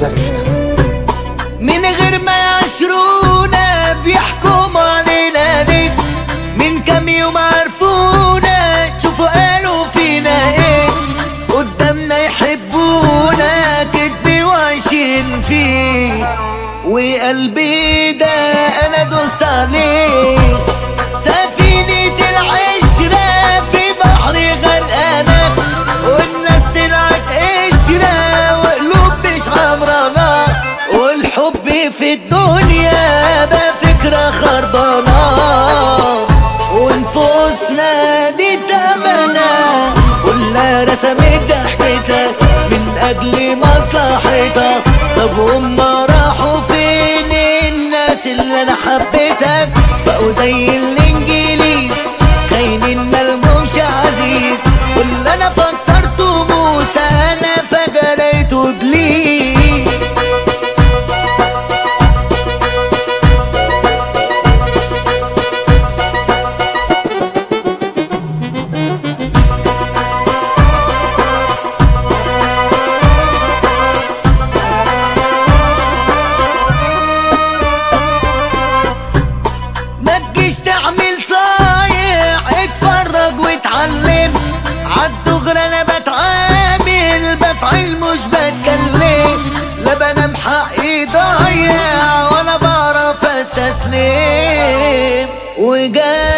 بإيدك. من غير ما يعشرونا بيحكموا علينا ليه؟ من كام يوم عرفونا، شوفوا قالوا فينا ايه؟ قدامنا يحبونا كدب وعايشين فيه، وقلبي ده انا دوست عليه. سفينة العشرة في بحر غرقانة، والناس طلعت قشرة وقلوب مش عمرانة، والحب في الدنيا بقى فكرة خربانة، ونفوسنا دي تمنى كلها رسمت ضحكتها من أجل مصلحتها. طب هما راحوا فين الناس اللي أنا حبيتها؟ بقوا زي الإنجليز خاينين ملهمش عزيز، واللي أنا فكرته موسى أنا فجأة لقيته إبليس. متجيش تعمل صايع، اتفرج واتعلم عالدغري. انا بتعامل بفعل مش بتكلم، لا بنام حقي ضايع ولا بعرف استسلم، وجاي